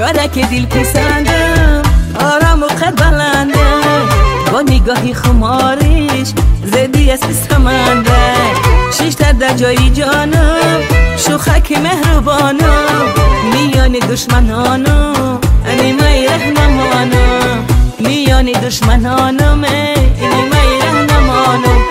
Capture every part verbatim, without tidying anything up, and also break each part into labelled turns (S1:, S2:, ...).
S1: یارک دل پسندم آرام و قد بلنده با نگاهی خمارش زدی از سمنده شیشتر در جایی جانم شوخک مهربانم میان دشمنانم انیمای رهنمانم میان دشمنانم انیمای رهنمانم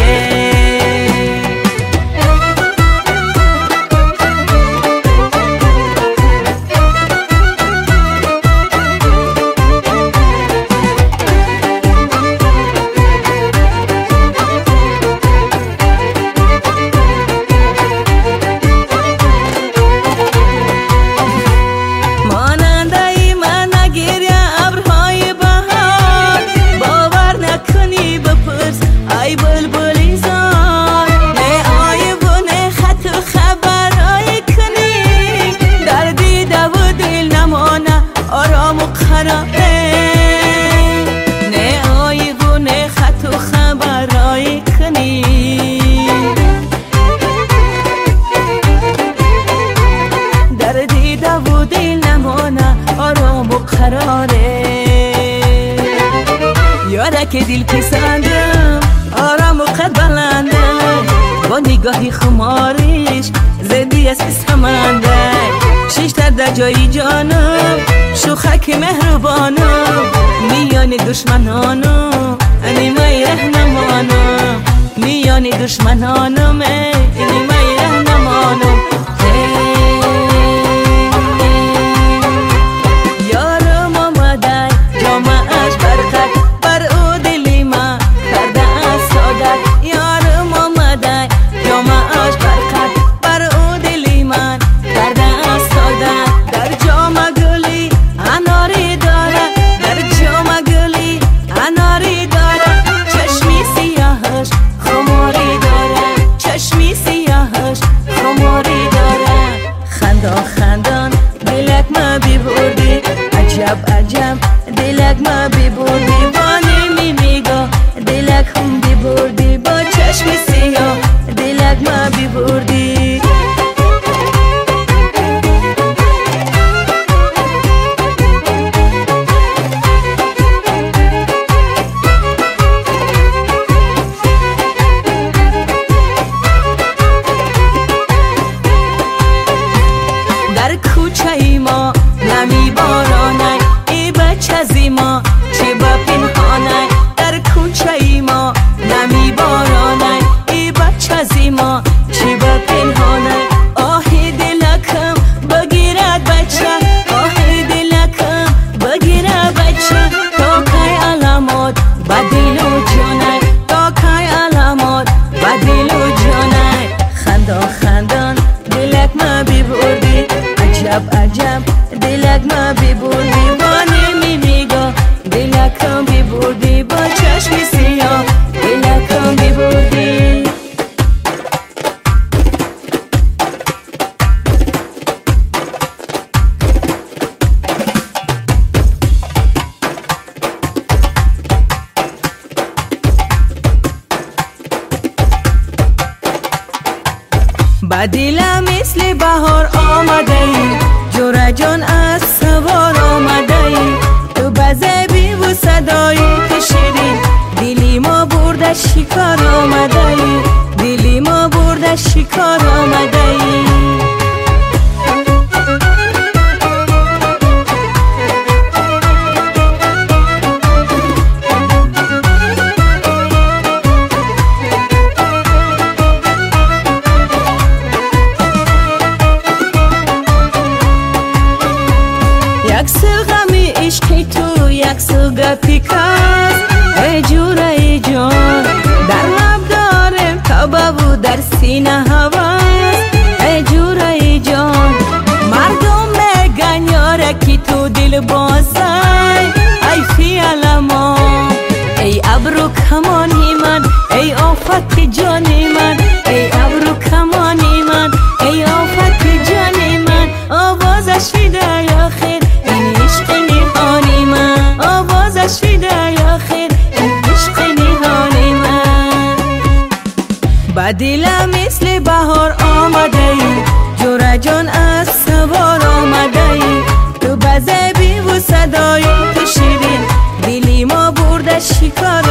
S1: یارک دل پسندم آرام و قد بلنده با نگاهی خمارش زدی از سمنده شیشتر در جایی جانم شوخک مهربانم میان دشمنانم انیمای رهنمانم میان دشمنانم انیمای رهنمانم عجب دلک ما ببردی با نیمی میگا دلک هم ببردی با چشم سیاه دلک ما ببردی در کوچه ای ما نمی بارانه چزیما چه با پنهانه در کوچه ای ما نمی بارانه ای بچه زیما چه با پنهانه آهی دلکم بگیرد بچه آهی دلکم بگیرد بچه تا کای علامات بدل و جانه تا کای علامات بدل و جانه خندان خندان دلک ما ببردی عجب عجب دلک ما ببردی دلکم ببردی با چشم سیاه دلکم ببردی با دلم مثل بهار آمده ای جور جان از سوار آمده ای تو بزبی و صدای شیرین دلی ما برده شکار آمده ای دلی ما برده شکار آمده ای یک سوغمی عشقی تو یک سوغ پیکاز ای جور ای جان در لب دارم تابه و در سینه هواز ای جور ای جان مردم میگن یارکی تو دل بازای ای خیال ما ای ابرو کمانی من ای آفت جانی من ای ابرو کمانی من ای آفت جانی من آوازش فیده یا خیر این عشق نهانی من آوازش فیده یا خیر این عشق نهانی من با دلم مثل بهار آمده ای جور جان از سوار آمده ای تو بزه صدای تو شیرین دلی ما برده شکار